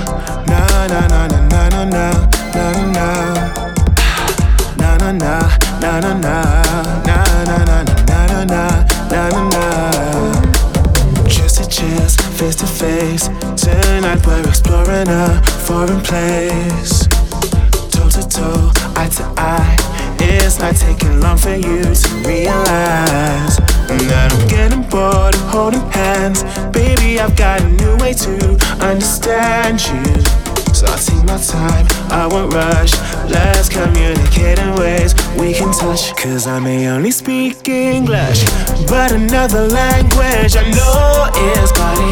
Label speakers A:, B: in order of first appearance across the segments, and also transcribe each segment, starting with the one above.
A: na na na na na na na na na na na na na na na na na na na na. Chest to chest, face to face. Tonight we're exploring a foreign place. Toe to toe, eye to eye. It's not taking long for you to realize that I'm getting bored of holding hands. Baby, I've got a new way to understand you. So I'll take my time, I won't rush. Let's communicate in ways we can touch. Cause I may only speak English, but another language I know is body.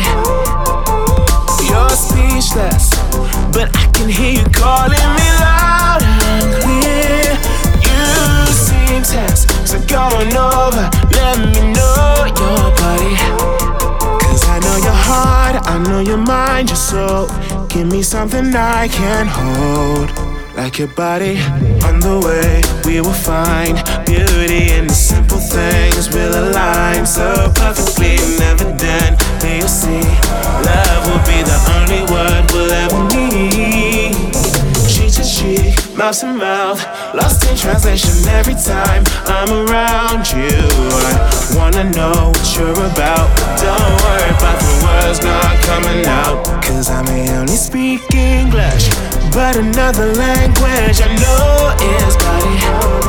A: You're speechless, but I can hear you calling me loud and clear. You seem tense, so go on over, let me know your body. Cause I know your heart, I know your mind, your soul. Give me something I can hold, like your body. On the way, we will find beauty in the simple things. We'll align so perfectly, never done. Then you'll see, love will be the only word we'll ever need. Cheek to cheek, mouth to mouth, lost in translation every time I'm around you. I wanna know what you're about, but don't worry about the words not coming out. Cause I may only speak English, but another language I know is body.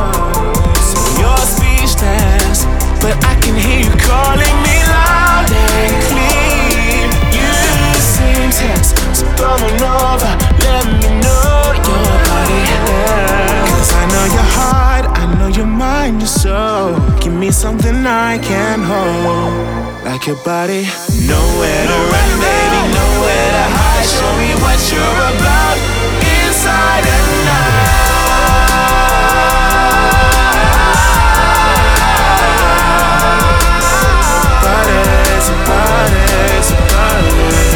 A: So you're speechless, but I can hear you calling me loud and clear. You seem tense, so come on over, let me know your body. Cause I know your heart, I know your mind, your soul. Give me something I can hold, like your body. Nowhere to run, baby, nowhere to hide. Show me what you're about, inside and out. Bodies, bodies, bodies.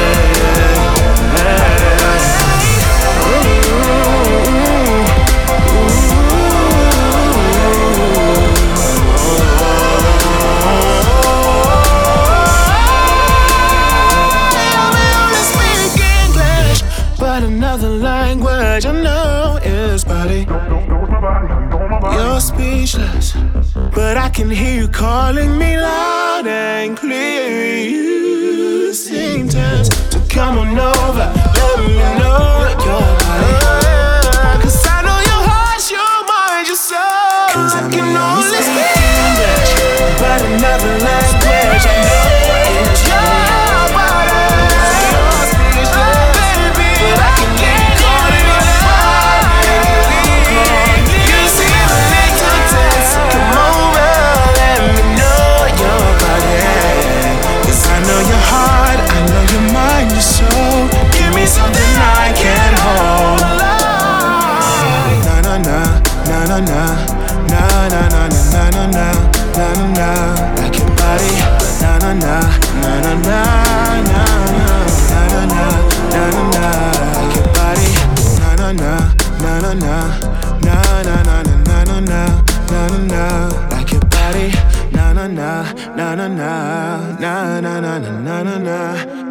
A: Another language I know is body. You're speechless, but I can hear you calling me loud and clear. You seem tense, so come on over, let me know your body. Cause I know your heart, your mind, your soul. Cause I can only speak English, but another language I know is your body. You're speechless, but I can hear you calling me loud and clear. You seem a little tense, so come over, let me know your body. Cause I know your heart, I know your mind, your soul. Give me something I can hold. Na na na, na na na, na na na na na na na na na. Like your body. Na na na, na na na na na na na na na na. Like your body. Na na na, na na na, na na na na na na na na. Like your body. Na na na, na na na, na na na na na na.